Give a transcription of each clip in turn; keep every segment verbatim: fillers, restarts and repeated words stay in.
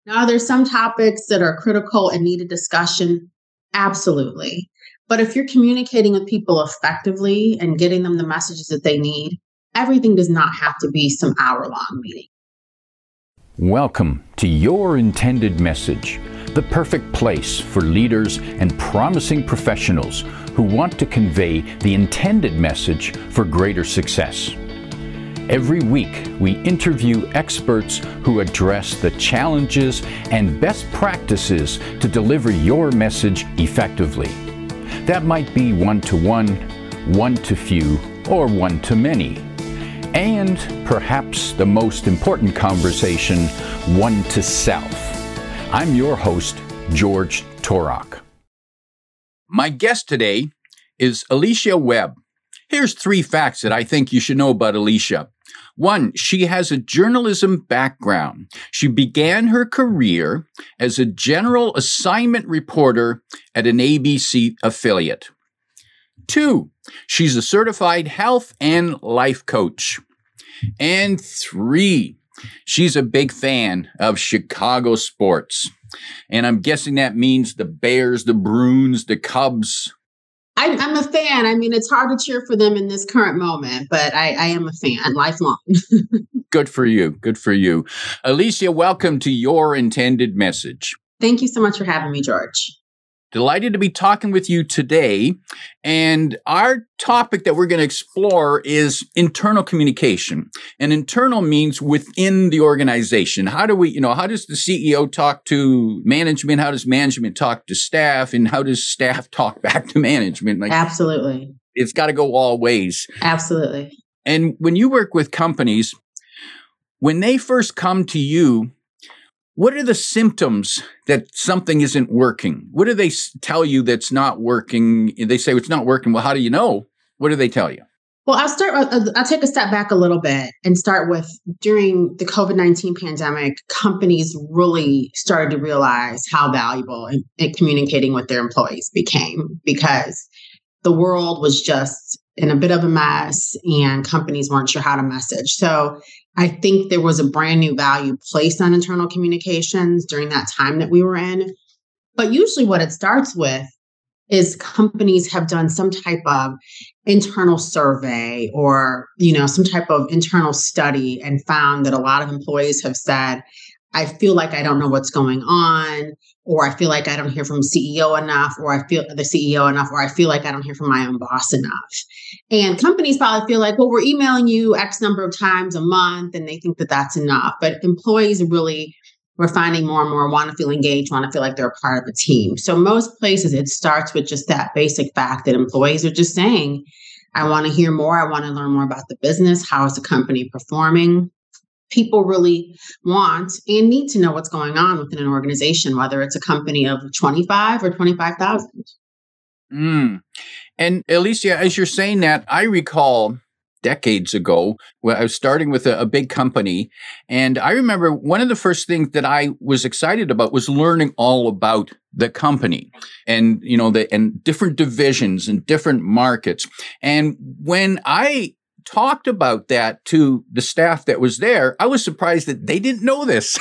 Now, there's some topics that are critical and need a discussion. Absolutely. But if you're communicating with people effectively and getting them the messages that they need, everything does not have to be some hour long meeting. Welcome to Your Intended Message, the perfect place for leaders and promising professionals who want to convey the intended message for greater success. Every week, we interview experts who address the challenges and best practices to deliver your message effectively. That might be one-to-one, one-to-few, or one-to-many. And perhaps the most important conversation, one-to-self. I'm your host, George Torok. My guest today is Alicia Webb. Here's three facts that I think you should know about Alicia. One, she has a journalism background. She began her career as a general assignment reporter at an A B C affiliate. Two, she's a certified health and life coach. And three, she's a big fan of Chicago sports. And I'm guessing that means the Bears, the Bruins, the Cubs. I'm, I'm a fan. I mean, it's hard to cheer for them in this current moment, but I, I am a fan, lifelong. Good for you. Good for you. Alicia, welcome to Your Intended Message. Thank you so much for having me, George. Delighted to be talking with you today. And our topic that we're going to explore is internal communication. And internal means within the organization. How do we, you know, how does the C E O talk to management? How does management talk to staff? And how does staff talk back to management? Like, absolutely. It's got to go all ways. Absolutely. And when you work with companies, when they first come to you, what are the symptoms that something isn't working? What do they tell you that's not working? They say it's not working. Well, how do you know? What do they tell you? Well, I'll start, I'll take a step back a little bit and start with during the COVID nineteen pandemic, companies really started to realize how valuable in, in communicating with their employees became, because the world was just in a bit of a mess and companies weren't sure how to message. So I think there was a brand new value placed on internal communications during that time that we were in. But usually what it starts with is companies have done some type of internal survey or, you know, some type of internal study and found that a lot of employees have said, I feel like I don't know what's going on, or I feel like I don't hear from the C E O enough, or I feel the C E O enough, or I feel like I don't hear from my own boss enough. And companies probably feel like, well, we're emailing you X number of times a month, and they think that that's enough. But employees really, we're finding more and more want to feel engaged, want to feel like they're a part of a team. So most places, it starts with just that basic fact that employees are just saying, I want to hear more. I want to learn more about the business. How is the company performing? People really want and need to know what's going on within an organization, whether it's a company of twenty-five or twenty-five thousand. Mm. And Alicia, as you're saying that, I recall decades ago when I was starting with a, a big company. And I remember one of the first things that I was excited about was learning all about the company and, you know, the and different divisions and different markets. And when I talked about that to the staff that was there, I was surprised that they didn't know this.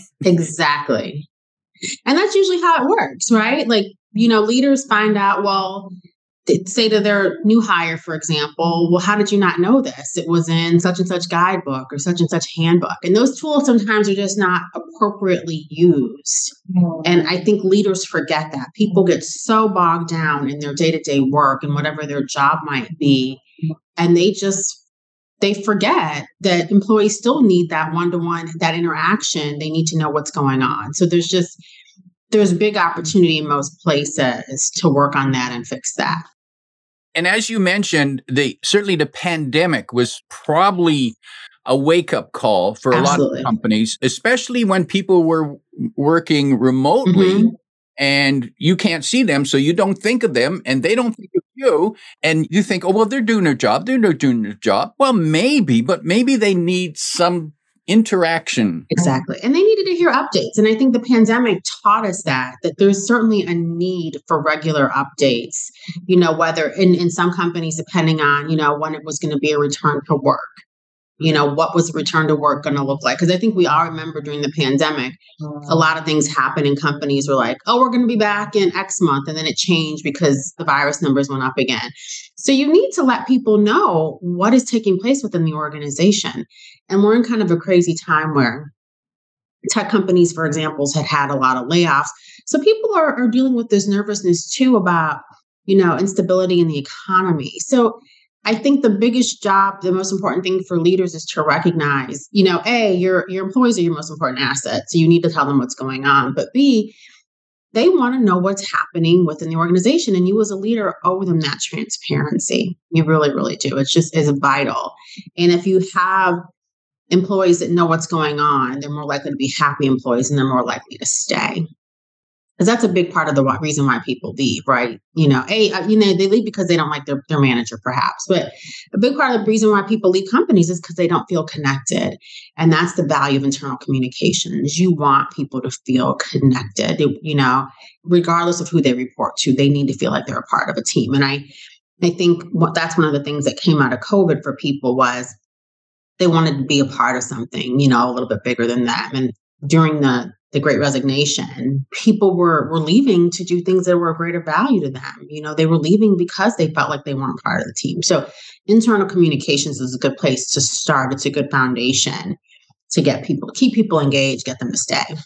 Exactly. And that's usually how it works, right? Like, you know, leaders find out, well, say to their new hire, for example, well, how did you not know this? It was in such and such guidebook or such and such handbook. And those tools sometimes are just not appropriately used. Mm-hmm. And I think leaders forget that. People get so bogged down in their day-to-day work and whatever their job might be. And they just, they forget that employees still need that one-to-one, that interaction. They need to know what's going on. So there's just, there's big opportunity in most places to work on that and fix that. And as you mentioned, the certainly the pandemic was probably a wake-up call for a Absolutely. lot of companies, especially when people were working remotely. Mm-hmm. And you can't see them, so you don't think of them, and they don't think of you. And you think, oh, well, they're doing their job. They're not doing their job. Well, maybe, but maybe they need some interaction. Exactly. And they needed to hear updates. And I think the pandemic taught us that, that there's certainly a need for regular updates, you know, whether in, in some companies, depending on, you know, when it was going to be a return to work. You know, what was return to work going to look like? Because I think we all remember during the pandemic, a lot of things happened and companies were like, oh, we're going to be back in X month. And then it changed because the virus numbers went up again. So you need to let people know what is taking place within the organization. And we're in kind of a crazy time where tech companies, for example, had had a lot of layoffs. So people are, are dealing with this nervousness too about, you know, instability in the economy. So I think the biggest job, the most important thing for leaders is to recognize, you know, A, your, your employees are your most important asset. So you need to tell them what's going on. But B, they want to know what's happening within the organization. And you as a leader owe them that transparency. You really, really do. It's just is vital. And if you have employees that know what's going on, they're more likely to be happy employees and they're more likely to stay. Because that's a big part of the reason why people leave, right? You know, a you know they leave because they don't like their, their manager, perhaps. But a big part of the reason why people leave companies is because they don't feel connected, and that's the value of internal communications. You want people to feel connected. You know, regardless of who they report to, they need to feel like they're a part of a team. And I, I think what that's one of the things that came out of COVID for people was they wanted to be a part of something, you know, a little bit bigger than them. And during the the Great Resignation, people were were leaving to do things that were of greater value to them. You know, they were leaving because they felt like they weren't part of the team. So internal communications is a good place to start. It's a good foundation to get people, keep people engaged, get them to stay.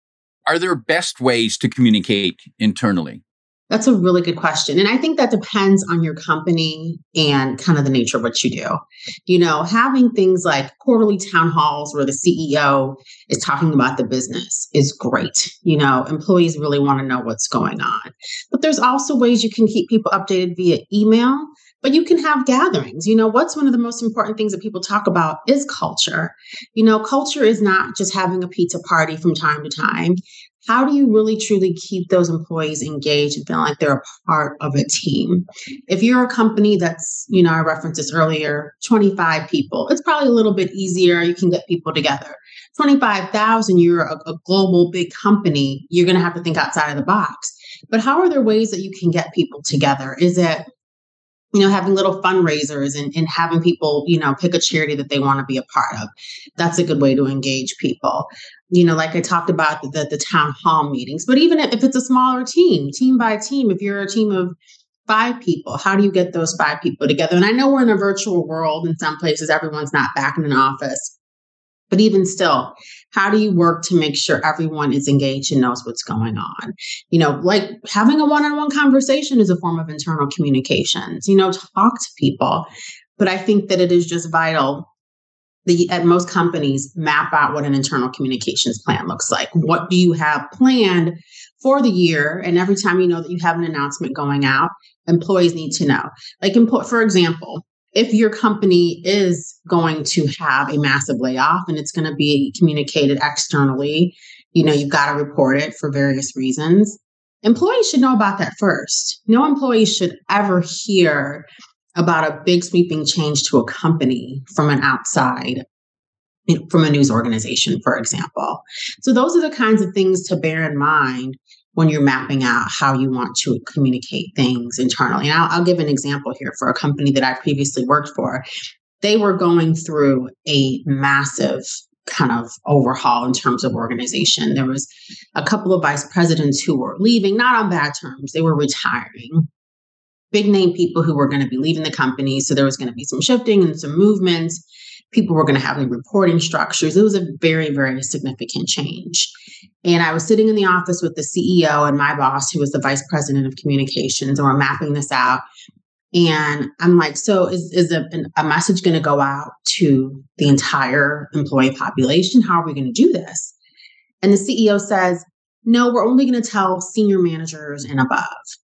Are there best ways to communicate internally? That's a really good question. And I think that depends on your company and kind of the nature of what you do. You know, having things like quarterly town halls where the C E O is talking about the business is great. You know, employees really want to know what's going on. But there's also ways you can keep people updated via email, but you can have gatherings. You know, what's one of the most important things that people talk about is culture. You know, culture is not just having a pizza party from time to time. How do you really truly keep those employees engaged and feeling like they're a part of a team? If you're a company that's, you know, I referenced this earlier, twenty-five people, it's probably a little bit easier. You can get people together. twenty-five thousand, you're a, a global big company, you're going to have to think outside of the box. But how are there ways that you can get people together? Is it, you know, having little fundraisers and, and having people, you know, pick a charity that they want to be a part of? That's a good way to engage people. You know, like I talked about the, the, the town hall meetings, but even if it's a smaller team, team by team, if you're a team of five people, how do you get those five people together? And I know we're in a virtual world in some places, everyone's not back in an office, but even still, how do you work to make sure everyone is engaged and knows what's going on? You know, like having a one-on-one conversation is a form of internal communications, you know, talk to people. But I think that it is just vital The, at most companies, map out what an internal communications plan looks like. What do you have planned for the year? And every time you know that you have an announcement going out, employees need to know. Like, for example, if your company is going to have a massive layoff and it's going to be communicated externally, you know, you've got to report it for various reasons. Employees should know about that first. No employee should ever hear about a big sweeping change to a company from an outside, you know, from a news organization, for example. So those are the kinds of things to bear in mind when you're mapping out how you want to communicate things internally. And I'll, I'll give an example here for a company that I previously worked for. They were going through a massive kind of overhaul in terms of organization. There was a couple of vice presidents who were leaving, not on bad terms. They were retiring. Big name people who were going to be leaving the company. So there was going to be some shifting and some movements. People were going to have new reporting structures. It was a very, very significant change. And I was sitting in the office with the C E O and my boss, who was the vice president of communications, and we're mapping this out. And I'm like, so is, is a, a message going to go out to the entire employee population? How are we going to do this? And the C E O says, no, we're only going to tell senior managers and above.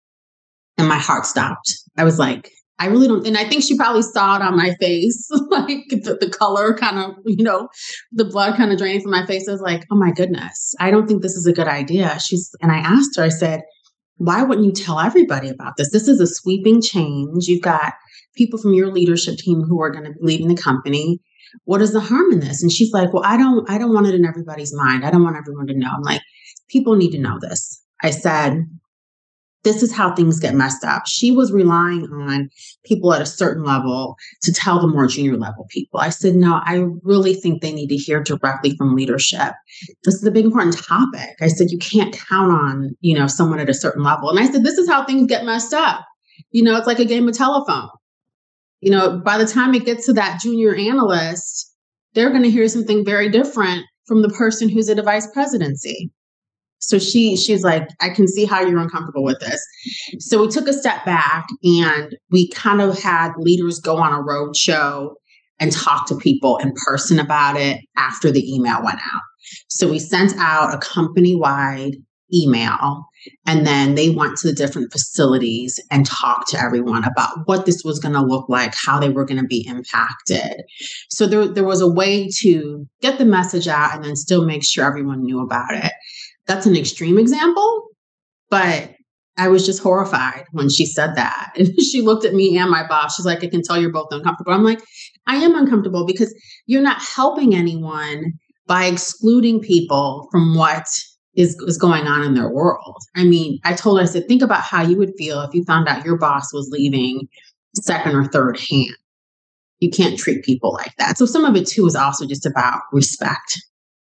And my heart stopped. I was like, I really don't. And I think she probably saw it on my face, like the, the color kind of, you know, the blood kind of draining from my face. I was like, oh my goodness, I don't think this is a good idea. She's, and I asked her, I said, why wouldn't you tell everybody about this? This is a sweeping change. You've got people from your leadership team who are going to be leaving the company. What is the harm in this? And she's like, well, I don't, I don't want it in everybody's mind. I don't want everyone to know. I'm like, people need to know this. I said, this is how things get messed up. She was relying on people at a certain level to tell the more junior level people. I said, no, I really think they need to hear directly from leadership. This is a big important topic. I said, you can't count on, you know, someone at a certain level. And I said, this is how things get messed up. You know, it's like a game of telephone. You know, by the time it gets to that junior analyst, they're going to hear something very different from the person who's at a vice presidency. So she she's like, I can see how you're uncomfortable with this. So we took a step back and we kind of had leaders go on a road show and talk to people in person about it after the email went out. So we sent out a company-wide email, and then they went to the different facilities and talked to everyone about what this was going to look like, how they were going to be impacted. So there, there was a way to get the message out and then still make sure everyone knew about it. That's an extreme example, but I was just horrified when she said that. And she looked at me and my boss. She's like, I can tell you're both uncomfortable. I'm like, I am uncomfortable because you're not helping anyone by excluding people from what is, is going on in their world. I mean, I told her, I said, think about how you would feel if you found out your boss was leaving second or third hand. You can't treat people like that. So some of it too is also just about respect.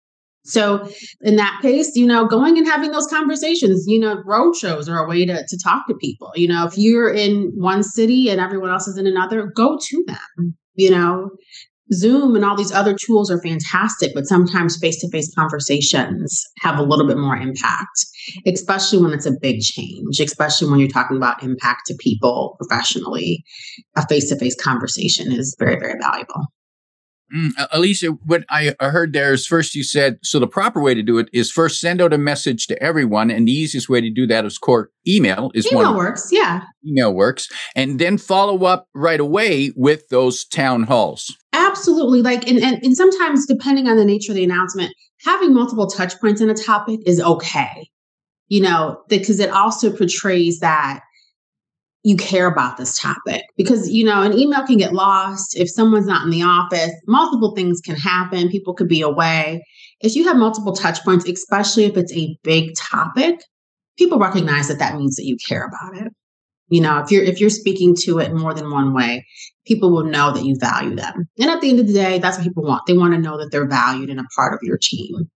So in that case, you know, going and having those conversations, you know, road shows are a way to, to talk to people. You know, if you're in one city and everyone else is in another, go to them. You know, Zoom and all these other tools are fantastic, but sometimes face-to-face conversations have a little bit more impact, especially when it's a big change, especially when you're talking about impact to people professionally. A face-to-face conversation is very, very valuable. Mm, Alicia, what I heard there is first you said, so the proper way to do it is first send out a message to everyone. And the easiest way to do that is core email. Is email one works, yeah. Email works. And then follow up right away with those town halls. Absolutely. Like, and, and, and sometimes depending on the nature of the announcement, having multiple touch points in a topic is okay. You know, because it also portrays that you care about this topic, because, you know, an email can get lost. If someone's not in the office, multiple things can happen. People could be away. If you have multiple touch points, especially if it's a big topic, people recognize that that means that you care about it. You know, if you're, if you're speaking to it more than one way, people will know that you value them. And at the end of the day, that's what people want. They want to know that they're valued and a part of your team.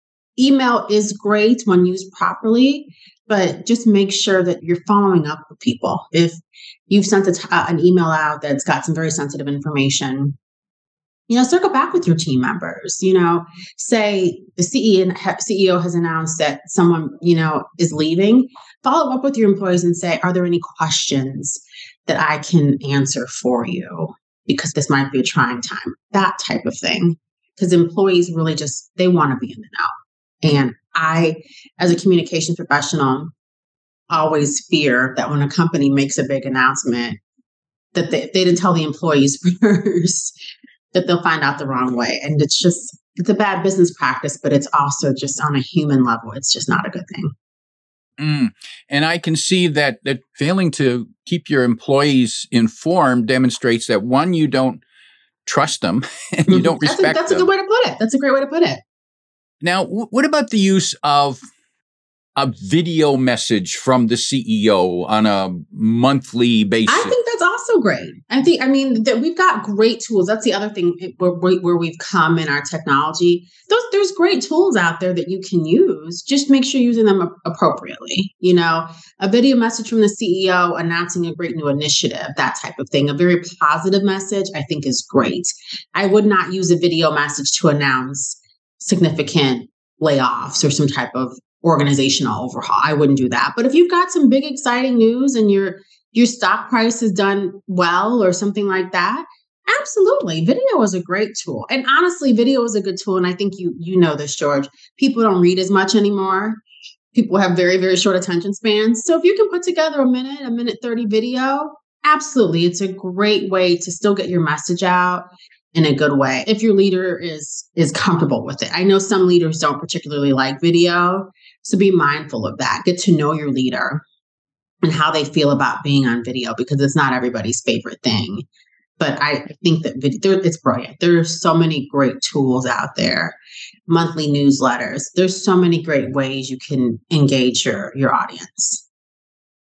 Email is great when used properly, but just make sure that you're following up with people. If you've sent a t- uh, an email out that's got some very sensitive information, you know, circle back with your team members. You know, say the C E O has announced that someone, you know, is leaving. Follow up with your employees and say, are there any questions that I can answer for you? Because this might be a trying time, that type of thing. Because employees really just, they want to be in the know. And I, as a communications professional, always fear that when a company makes a big announcement, that they, they didn't tell the employees first, that they'll find out the wrong way. And it's just, it's a bad business practice, but it's also just on a human level, it's just not a good thing. Mm. And I can see that, that failing to keep your employees informed demonstrates that, one, you don't trust them and you don't respect them. That's a, that's a good way to put it. That's a great way to put it. Now, w- what about the use of a video message from the C E O on a monthly basis? I think that's also great. I think, I mean, that we've got great tools. That's the other thing where, where we've come in our technology. Those, there's great tools out there that you can use. Just make sure you're using them appropriately. You know, a video message from the C E O announcing a great new initiative, that type of thing. A very positive message, I think, is great. I would not use a video message to announce significant layoffs or some type of organizational overhaul. I wouldn't do that. But if you've got some big, exciting news and your your stock price has done well or something like that, absolutely. Video is a great tool. And honestly, video is a good tool. And I think you you know this, George. People don't read as much anymore. People have very, very short attention spans. So if you can put together a minute, a minute thirty video, absolutely. It's a great way to still get your message out in a good way, if your leader is is comfortable with it. I know some leaders don't particularly like video, so be mindful of that. Get to know your leader and how they feel about being on video, because it's not everybody's favorite thing. But I think that video, it's brilliant. There are so many great tools out there, monthly newsletters. There's so many great ways you can engage your, your audience.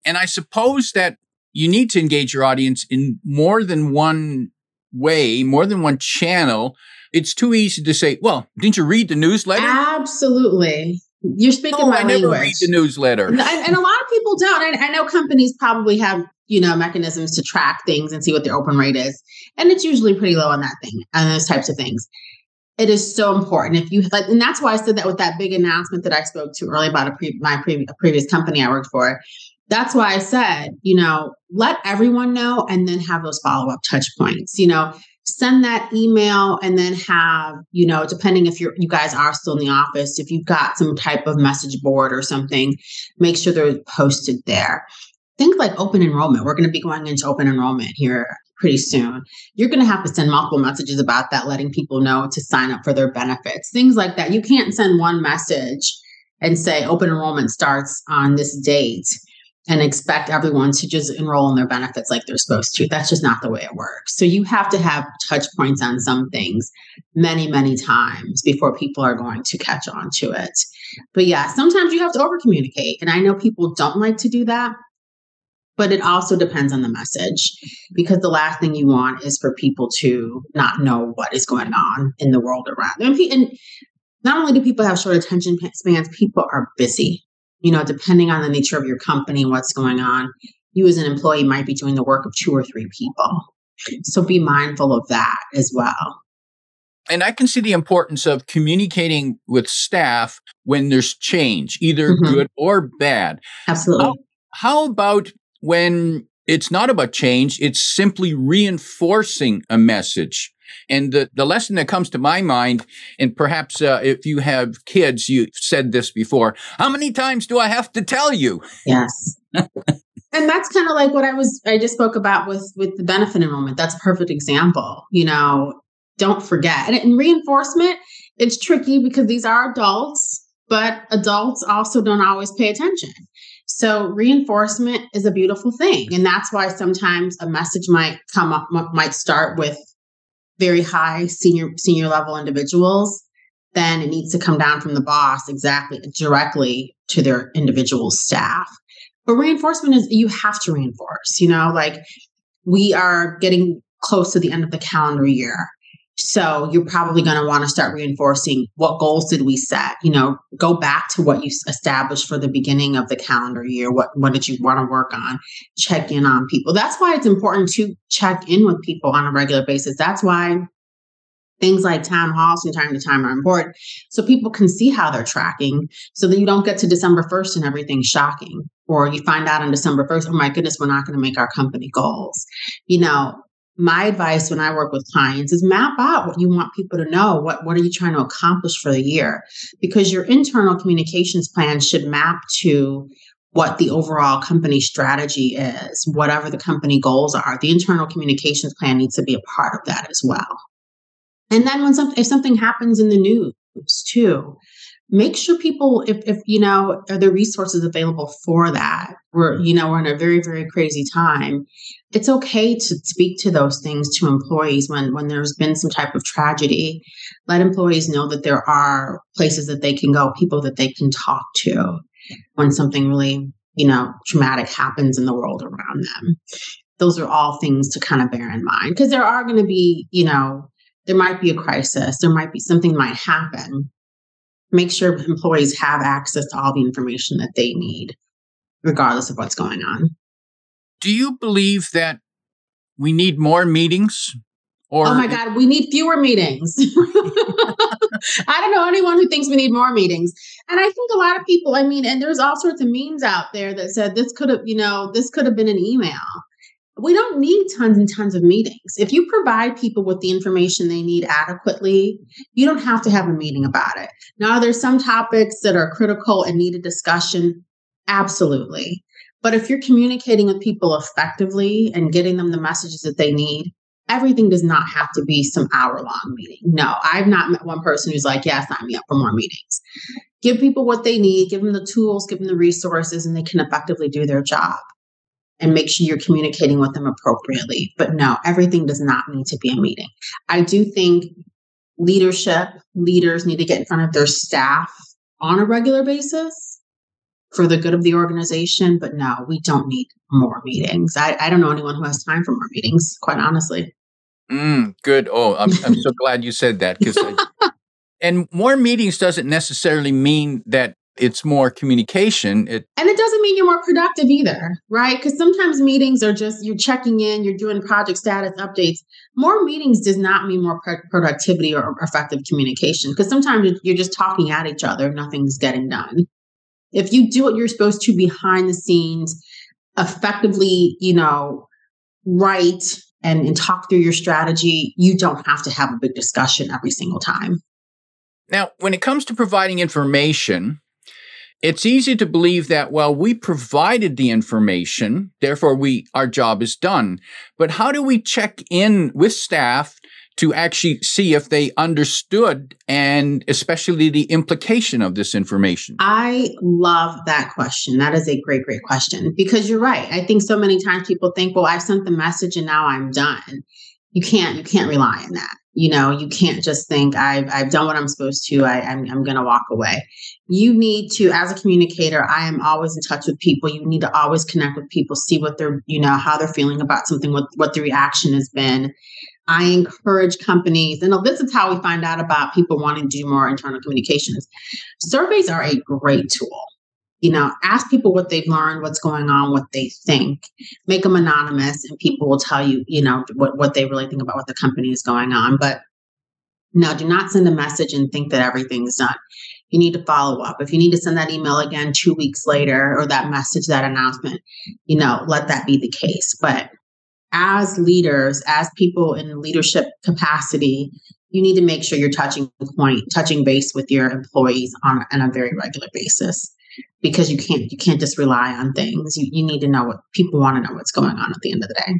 And I suppose that you need to engage your audience in more than one way, more than one channel. It's too easy to say, well, didn't you read the newsletter? Absolutely. You're speaking no, my I never language. read the newsletter. And, and a lot of people don't. And I know companies probably have, you know, mechanisms to track things and see what their open rate is. And it's usually pretty low on that thing, on those types of things. It is so important. If you like, and that's why I said that with that big announcement that I spoke to earlier about a pre, my pre, a previous company I worked for. That's why I said, you know, let everyone know and then have those follow-up touch points, you know, send that email and then have, you know, depending if you're, you guys are still in the office, if you've got some type of message board or something, make sure they're posted there. Think like open enrollment. We're going to be going into open enrollment here pretty soon. You're going to have to send multiple messages about that, letting people know to sign up for their benefits, things like that. You can't send one message and say open enrollment starts on this date and expect everyone to just enroll in their benefits like they're supposed to. That's just not the way it works. So you have to have touch points on some things many, many times before people are going to catch on to it. But yeah, sometimes you have to over communicate. And I know people don't like to do that, but it also depends on the message, because the last thing you want is for people to not know what is going on in the world around them. And not only do people have short attention spans, people are busy. You know, depending on the nature of your company, what's going on, you as an employee might be doing the work of two or three people. So be mindful of that as well. And I can see the importance of communicating with staff when there's change, either mm-hmm. good or bad. Absolutely. How, how about when it's not about change, it's simply reinforcing a message? And the, the lesson that comes to my mind, and perhaps uh, if you have kids, you've said this before, how many times do I have to tell you? Yes. And that's kind of like what I was, I just spoke about with, with the benefit enrollment. That's a perfect example. You know, don't forget. And in reinforcement, it's tricky because these are adults, but adults also don't always pay attention. So reinforcement is a beautiful thing. And that's why sometimes a message might come up, might start with very high senior senior level individuals. Then it needs to come down from the boss exactly directly to their individual staff. But reinforcement is, you have to reinforce, you know, like we are getting close to the end of the calendar year. So you're probably going to want to start reinforcing what goals did we set, you know, go back to what you established for the beginning of the calendar year. What, what did you want to work on? Check in on people. That's why it's important to check in with people on a regular basis. That's why things like town halls from time to time are important. So people can see how they're tracking so that you don't get to December first and everything's shocking. Or you find out on December first, oh my goodness, we're not going to make our company goals. You know, my advice when I work with clients is map out what you want people to know. What, what are you trying to accomplish for the year? Because your internal communications plan should map to what the overall company strategy is, whatever the company goals are. The internal communications plan needs to be a part of that as well. And then when some, if something happens in the news too, make sure people, if, if, you know, are there resources available for that? We're, you know, we're in a very, very crazy time. It's okay to speak to those things to employees when, when there's been some type of tragedy. Let employees know that there are places that they can go, people that they can talk to when something really, you know, traumatic happens in the world around them. Those are all things to kind of bear in mind, because there are going to be, you know, there might be a crisis, there might be something might happen. Make sure employees have access to all the information that they need, regardless of what's going on. Do you believe that we need more meetings? Or oh my God, we need fewer meetings. I don't know anyone who thinks we need more meetings. And I think a lot of people, I mean, and there's all sorts of memes out there that said this could have, you know, this could have been an email. We don't need tons and tons of meetings. If you provide people with the information they need adequately, you don't have to have a meeting about it. Now, there's some topics that are critical and need a discussion. Absolutely. But if you're communicating with people effectively and getting them the messages that they need, everything does not have to be some hour-long meeting. No, I've not met one person who's like, yeah, sign me up for more meetings. Give people what they need, give them the tools, give them the resources, and they can effectively do their job. And make sure you're communicating with them appropriately. But no, everything does not need to be a meeting. I do think leadership, leaders need to get in front of their staff on a regular basis. for the good of the organization. But no, we don't need more meetings. I, I don't know anyone who has time for more meetings, quite honestly. Mm, good. Oh, I'm, I'm so glad you said that. Because and more meetings doesn't necessarily mean that it's more communication. It, and it doesn't mean you're more productive either, right? Because sometimes meetings are just, you're checking in, you're doing project status updates. More meetings does not mean more pro- productivity or effective communication, because sometimes you're just talking at each other, nothing's getting done. If you do what you're supposed to behind the scenes, effectively, you know, write and, and talk through your strategy, you don't have to have a big discussion every single time. Now, when it comes to providing information, it's easy to believe that, well, we provided the information, therefore we our job is done. But how do we check in with staff to actually see if they understood, and especially the implication of this information? I love that question. That is a great, great question, because you're right. I think so many times people think, well, I've sent the message and now I'm done. You can't, you can't rely on that. You know, you can't just think I've, I've done what I'm supposed to. I, I'm, I'm going to walk away. You need to, as a communicator, I am always in touch with people. You need to always connect with people, see what they're, you know, how they're feeling about something, what, what the reaction has been. I encourage companies, and this is how we find out about people wanting to do more internal communications. Surveys are a great tool. You know, ask people what they've learned, what's going on, what they think. Make them anonymous, and people will tell you, you know, what, what they really think about what the company is going on. But no, do not send a message and think that everything's done. You need to follow up. If you need to send that email again two weeks later, or that message, that announcement, you know, let that be the case. But as leaders, as people in leadership capacity, you need to make sure you're touching point, touching base with your employees on, on a very regular basis, because you can't you can't just rely on things. You you need to know what people want to know, what's going on at the end of the day.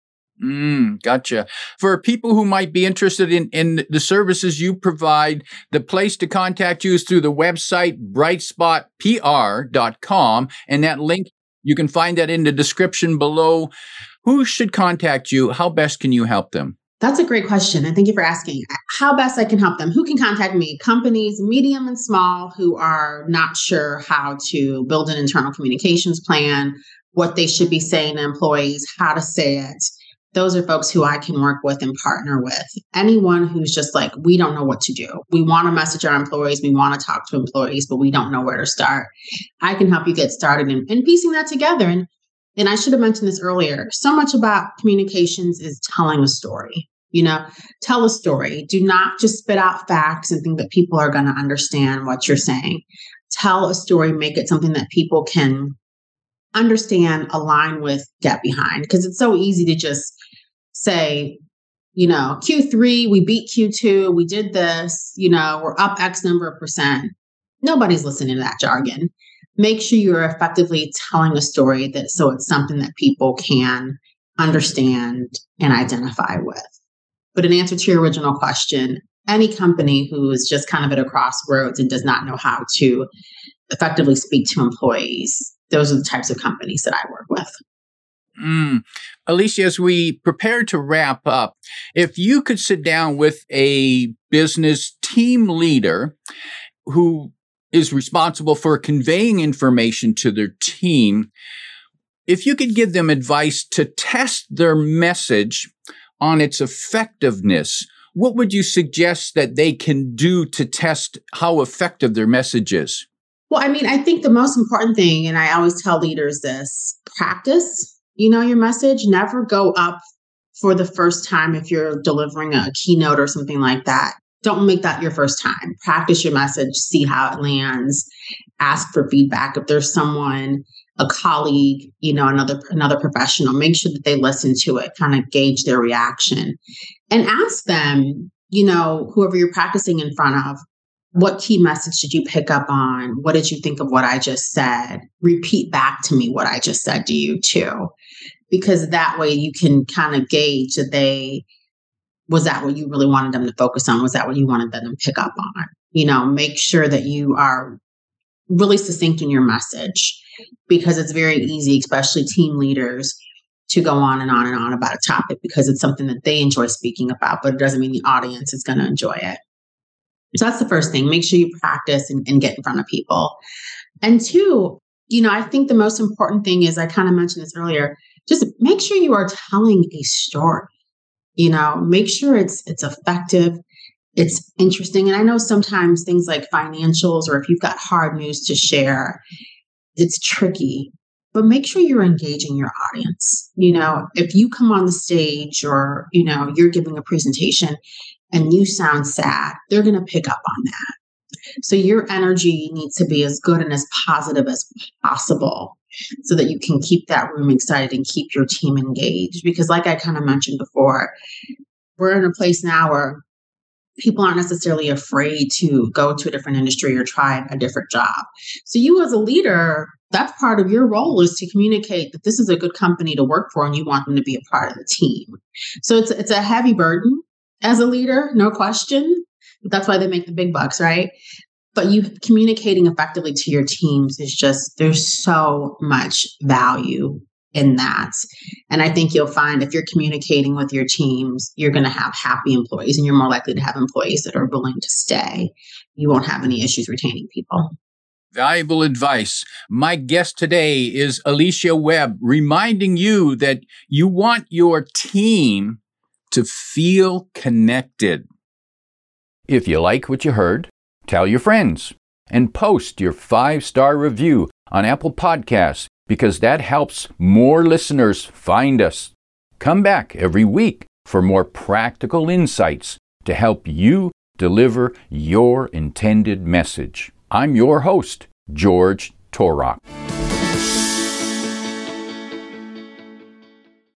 Mm, gotcha. For people who might be interested in, in the services you provide, the place to contact you is through the website bright spot P R dot com, and that link, you can find that in the description below. Who should contact you? How best can you help them? That's a great question. And thank you for asking. How best I can help them? Who can contact me? Companies, medium and small, who are not sure how to build an internal communications plan, what they should be saying to employees, how to say it. Those are folks who I can work with and partner with. Anyone who's just like, we don't know what to do. We want to message our employees. We want to talk to employees, but we don't know where to start. I can help you get started in, in piecing that together. And And I should have mentioned this earlier. So much about communications is telling a story. You know, tell a story. Do not just spit out facts and think that people are going to understand what you're saying. Tell a story, make it something that people can understand, align with, get behind. Because it's so easy to just say, you know, Q three, we beat Q two, we did this, you know, we're up X number of percent. Nobody's listening to that jargon. Make sure you're effectively telling a story that so it's something that people can understand and identify with. But in answer to your original question, any company who is just kind of at a crossroads and does not know how to effectively speak to employees, those are the types of companies that I work with. Mm. Alicia, as we prepare to wrap up, if you could sit down with a business team leader who is responsible for conveying information to their team, if you could give them advice to test their message on its effectiveness, what would you suggest that they can do to test how effective their message is? Well, I mean, I think the most important thing, and I always tell leaders this, practice, you know, your message. Never go up for the first time if you're delivering a keynote or something like that. Don't make that your first time. Practice your message, see how it lands, ask for feedback. If there's someone, a colleague, you know, another another professional, make sure that they listen to it, kind of gauge their reaction, and ask them, you know, whoever you're practicing in front of, what key message did you pick up on? What did you think of what I just said? Repeat back to me what I just said to you too, because that way you can kind of gauge that they, was that what you really wanted them to focus on? Was that what you wanted them to pick up on? You know, make sure that you are really succinct in your message, because it's very easy, especially team leaders, to go on and on and on about a topic because it's something that they enjoy speaking about, but it doesn't mean the audience is going to enjoy it. So that's the first thing. Make sure you practice and, and get in front of people. And two, you know, I think the most important thing is, I kind of mentioned this earlier, just make sure you are telling a story. You know, make sure it's it's effective, it's interesting. And I know sometimes things like financials, or if you've got hard news to share, it's tricky. But make sure you're engaging your audience. You know, if you come on the stage, or, you know, you're giving a presentation and you sound sad, they're going to pick up on that. So your energy needs to be as good and as positive as possible, so that you can keep that room excited and keep your team engaged. Because like I kind of mentioned before, we're in a place now where people aren't necessarily afraid to go to a different industry or try a different job. So you as a leader, that's part of your role, is to communicate that this is a good company to work for and you want them to be a part of the team. So it's it's a heavy burden as a leader, no question. That's why they make the big bucks, right? But you communicating effectively to your teams is just, there's so much value in that. And I think you'll find if you're communicating with your teams, you're going to have happy employees, and you're more likely to have employees that are willing to stay. You won't have any issues retaining people. Valuable advice. My guest today is Alicia Webb, reminding you that you want your team to feel connected. If you like what you heard, tell your friends and post your five-star review on Apple Podcasts, because that helps more listeners find us. Come back every week for more practical insights to help you deliver your intended message. I'm your host, George Torok.